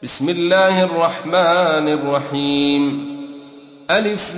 بسم الله الرحمن الرحيم. ألف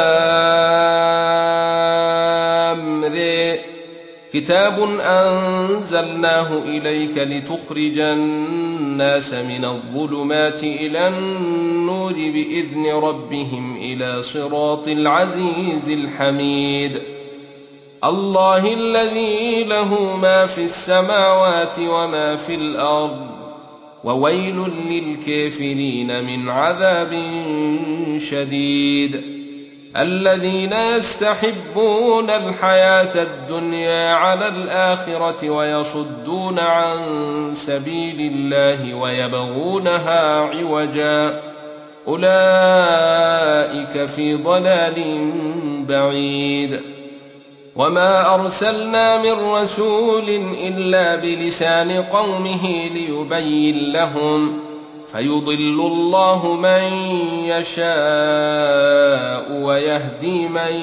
لام ر. كتاب أنزلناه إليك لتخرج الناس من الظلمات إلى النور بإذن ربهم إلى صراط العزيز الحميد. الله الذي له ما في السماوات وما في الأرض، وويل للكافرين من عذاب شديد. الذين يستحبون الحياة الدنيا على الآخرة ويصدون عن سبيل الله ويبغونها عوجا، أولئك في ضلال بعيد. وما أرسلنا من رسول إلا بلسان قومه ليبين لهم، فيضل الله من يشاء ويهدي من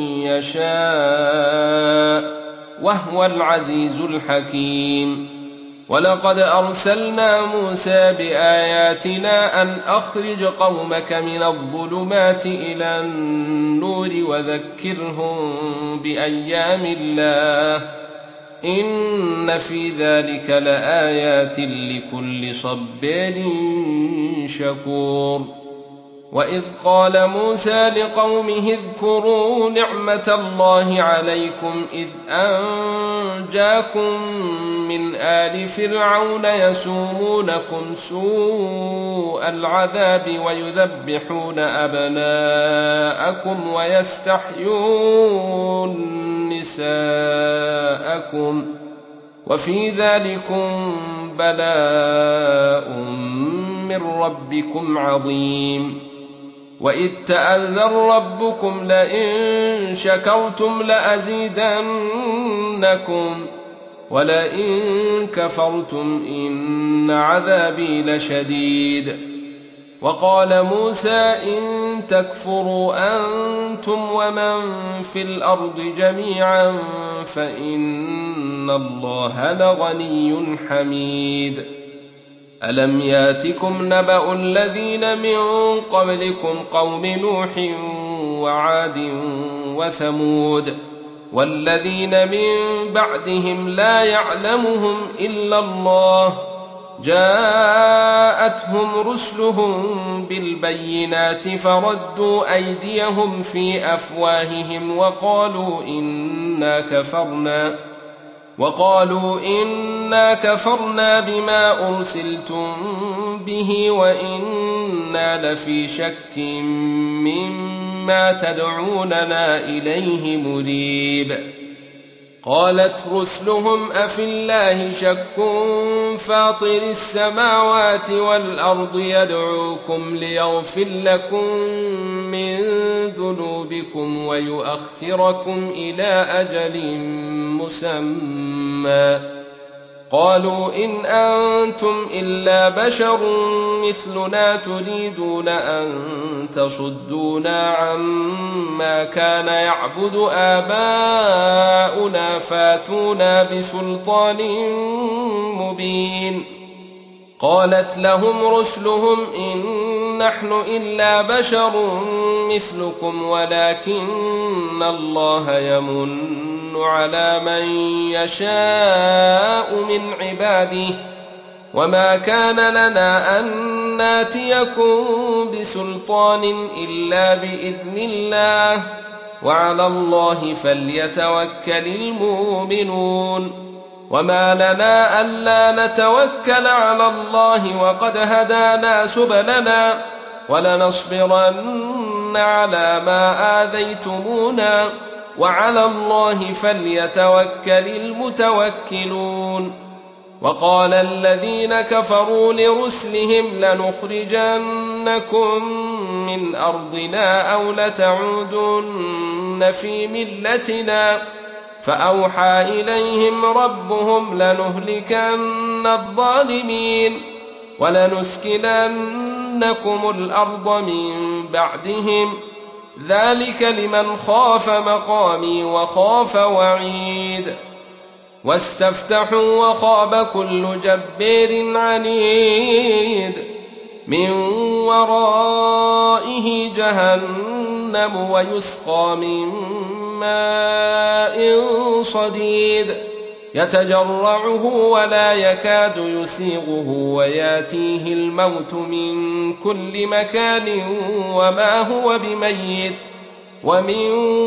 يشاء، وهو العزيز الحكيم. ولقد أرسلنا موسى بآياتنا أن أخرج قومك من الظلمات إلى النور وذكرهم بأيام الله، إن في ذلك لآيات لكل صبار شكور. وإذ قال موسى لقومه اذكروا نعمة الله عليكم إذ أنجاكم من آل فرعون يسومونكم سوء العذاب ويذبحون أبناءكم ويستحيون نساءكم، وفي ذلكم بلاء من ربكم عظيم. وإذ تأذن ربكم لئن شكرتم لأزيدنكم ولئن كفرتم إن عذابي لشديد. وقال موسى إن تكفروا أنتم ومن في الأرض جميعا فإن الله لغني حميد. ألم ياتكم نبأ الذين من قبلكم قوم نوح وعاد وثمود والذين من بعدهم لا يعلمهم إلا الله، جاءتهم رسلهم بالبينات فردوا أيديهم في أفواههم وقالوا إنا كفرنا بما أرسلتم به وإنا لفي شك مما تدعوننا إليه مريب. قالت رسلهم أفي الله شك فاطر السماوات والأرض يدعوكم ليغفر لكم من ذنوبكم ويؤخركم إلى أجل مسمى، قالوا إن أنتم إلا بشر مثلنا تريدون أن تصدونا عما كان يعبد آباؤنا فاتونا بسلطان مبين. قالت لهم رسلهم إن نحن إلا بشر مثلكم ولكن الله يمن على من يشاء من عباده، وما كان لنا أن ناتيكم بسلطان إلا بإذن الله، وعلى الله فليتوكل المؤمنون. وما لنا ألا نتوكل على الله وقد هدانا سبلنا ولنصبرن على ما آذيتمونا وعلى الله فليتوكل المتوكلون. وقال الذين كفروا لرسلهم لنخرجنكم من أرضنا أو لتعودن في ملتنا، فأوحى إليهم ربهم لنهلكن الظالمين ولنسكننكم الأرض من بعدهم، ذلك لمن خاف مقامي وخاف وعيد. واستفتحوا وخاب كل جبار عنيد من ورائه جهنم ويسقى من ماء صديد يتجرعه ولا يكاد يسيغه وياتيه الموت من كل مكان وما هو بميت ومن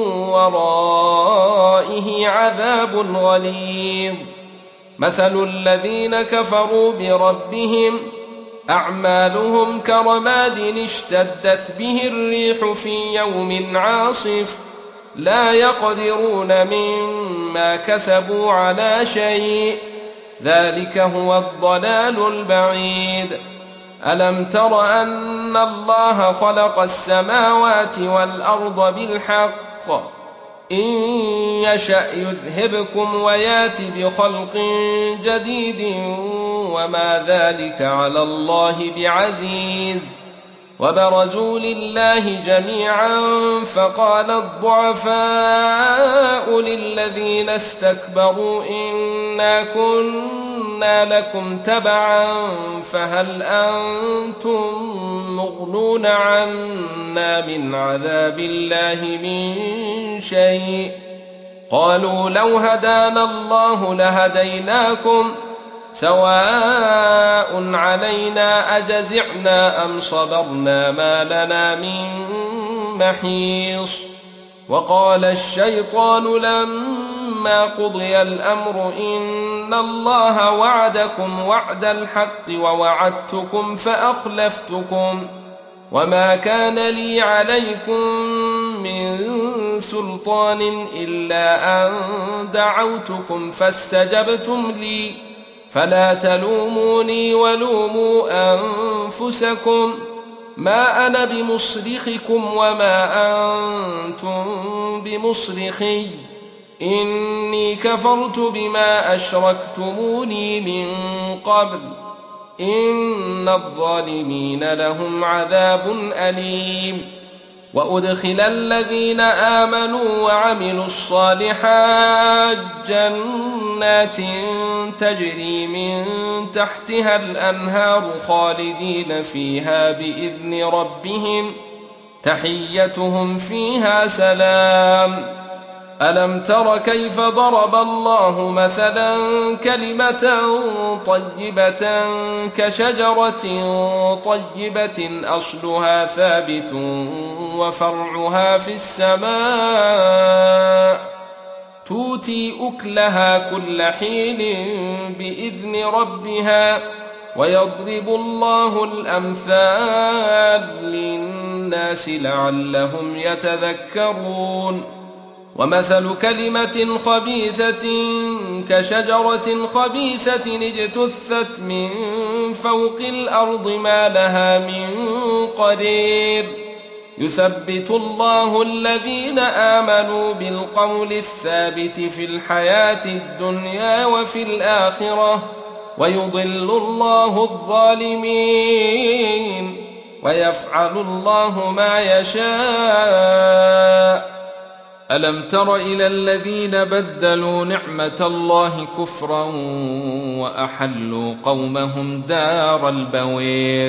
ورائه عذاب غليظ مثل الذين كفروا بربهم أعمالهم كرماد اشتدت به الريح في يوم عاصف لا يقدرون مما كسبوا على شيء ذلك هو الضلال البعيد ألم تر أن الله خلق السماوات والأرض بالحق إن يشأ يذهبكم ويات بخلق جديد وما ذلك على الله بعزيز وبرزوا لله جميعا فقال الضعفاء للذين استكبروا إنا كنا لكم تبعا فهل أنتم مغنون عنا من عذاب الله من شيء قالوا لو هدانا الله لهديناكم سواء علينا أجزعنا أم صبرنا ما لنا من محيص وقال الشيطان لما قضي الأمر إن الله وعدكم وعد الحق ووعدتكم فأخلفتكم وما كان لي عليكم من سلطان إلا أن دعوتكم فاستجبتم لي فلا تلوموني ولوموا أنفسكم ما أنا بمصرخكم وما أنتم بمصرخي إني كفرت بما أشركتموني من قبل إن الظالمين لهم عذاب أليم وأدخل الذين آمنوا وعملوا الصالحات جنات تجري من تحتها الأنهار خالدين فيها بإذن ربهم تحيتهم فيها سلام ألم تر كيف ضرب الله مثلا كلمة طيبة كشجرة طيبة أصلها ثابت وفرعها في السماء تؤتي أكلها كل حين بإذن ربها ويضرب الله الأمثال للناس لعلهم يتذكرون ومثل كلمة خبيثة كشجرة خبيثة اجتثت من فوق الأرض ما لها من قرير يثبت الله الذين آمنوا بالقول الثابت في الحياة الدنيا وفي الآخرة ويضل الله الظالمين ويفعل الله ما يشاء ألم تر إلى الذين بدلوا نعمة الله كفرا وأحلوا قومهم دار البوير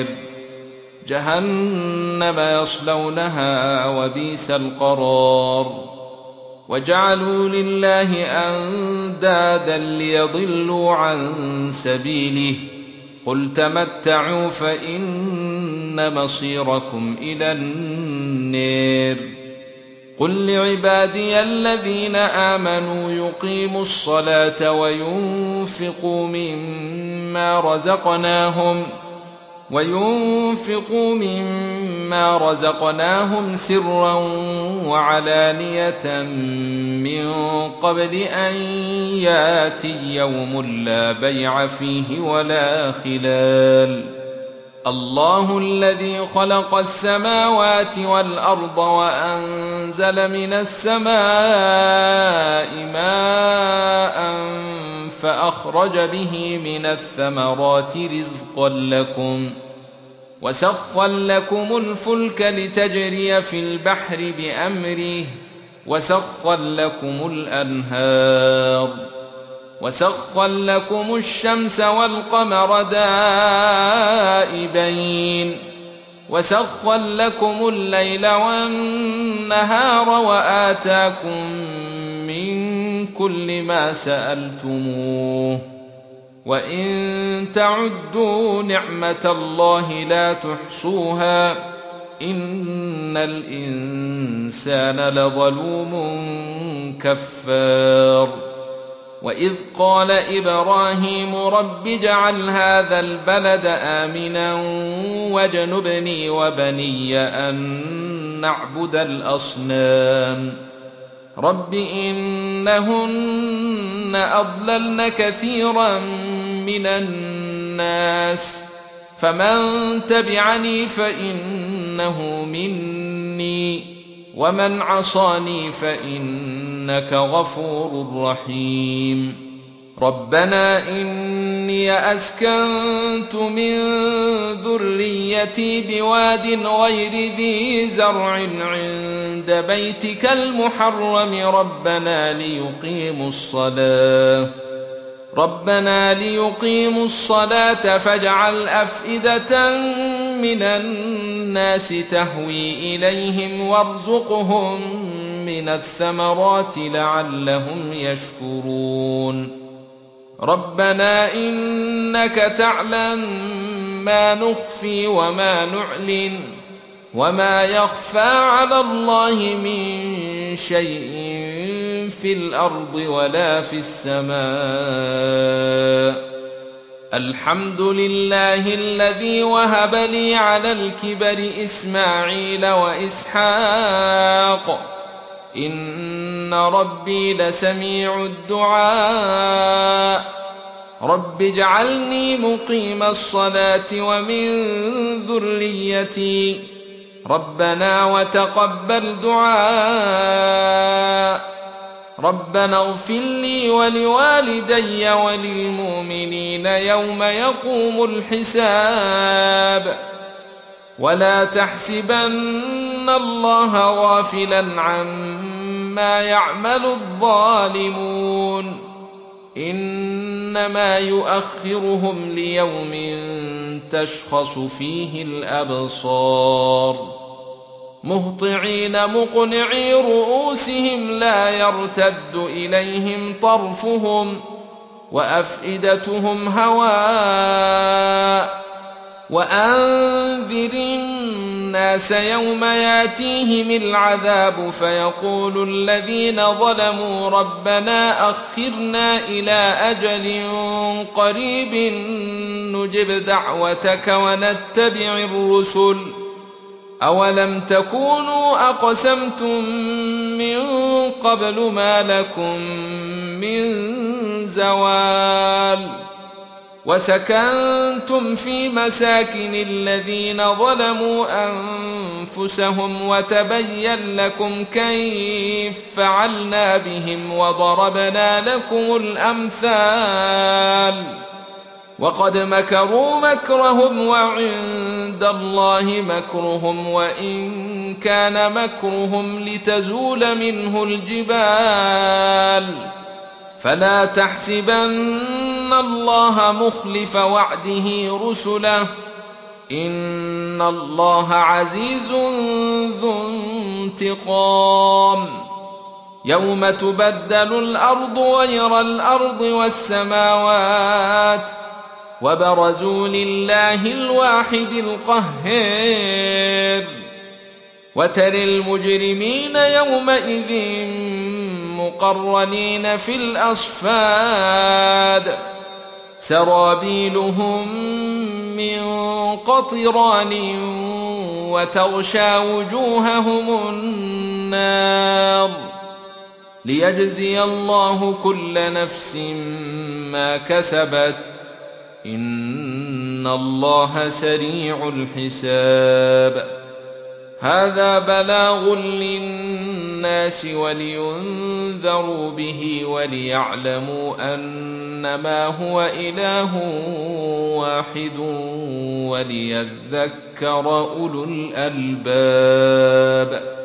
جهنم يصلونها وبئس القرار وجعلوا لله أندادا ليضلوا عن سبيله قل تمتعوا فإن مصيركم إلى النار قل لعبادي الذين آمنوا يقيموا الصلاة وينفقوا مما رزقناهم سرا وعلانية من قبل أن ياتي يوم لا بيع فيه ولا خلال الله الذي خلق السماوات والأرض وأنزل من السماء ماء فأخرج به من الثمرات رزقا لكم وسخر لكم الفلك لتجري في البحر بأمره وسخر لكم الأنهار وسخر لكم الشمس والقمر دائبين وسخر لكم الليل والنهار وآتاكم من كل ما سألتموه وإن تعدوا نعمة الله لا تحصوها إن الإنسان لظلوم كفار وإذ قال إبراهيم رب اجعل هذا البلد آمنا واجنبني وبني أن نعبد الأصنام رب إنهن أضللن كثيرا من الناس فمن تبعني فإنه مني ومن عصاني فإنك غفور رحيم ربنا إني أسكنت من ذريتي بواد غير ذي زرع عند بيتك المحرم ربنا ليقيموا الصلاة فاجعل أفئدة من الناس تهوي إليهم وارزقهم من الثمرات لعلهم يشكرون ربنا إنك تعلم ما نخفي وما نعلن وما يخفى على الله من شيء في الأرض ولا في السماء الحمد لله الذي وهب لي على الكبر إسماعيل وإسحاق إن ربي لسميع الدعاء رب اجعلني مقيم الصلاة ومن ذريتي ربنا وتقبل دعاء ربنا اغفر لي ولوالدي وللمؤمنين يوم يقوم الحساب ولا تحسبن الله غافلا عما يعمل الظالمون إنما يؤخرهم ليوم تشخص فيه الأبصار مهطعين مقنعي رؤوسهم لا يرتد إليهم طرفهم وأفئدتهم هواء وأنذر الناس يوم ياتيهم العذاب فيقول الذين ظلموا ربنا أخرنا إلى أجل قريب نجب دعوتك ونتبع الرسل أولم تكونوا أقسمتم من قبل ما لكم من زوال وسكنتم في مساكن الذين ظلموا أنفسهم وتبين لكم كيف فعلنا بهم وضربنا لكم الأمثال وقد مكروا مكرهم وعند الله مكرهم وإن كان مكرهم لتزول منه الجبال فلا تحسبن الله مخلف وعده رسله إن الله عزيز ذو انتقام يوم تبدل الأرض غير الأرض والسماوات وبرزوا لله الواحد القهار وترى المجرمين يومئذ مقرنين في الأصفاد سرابيلهم من قطران وتغشى وجوههم النار ليجزي الله كل نفس ما كسبت إن الله سريع الحساب هذا بلاغ للناس ولينذروا به وليعلموا أنما هو إله واحد وليذكر أولو الألباب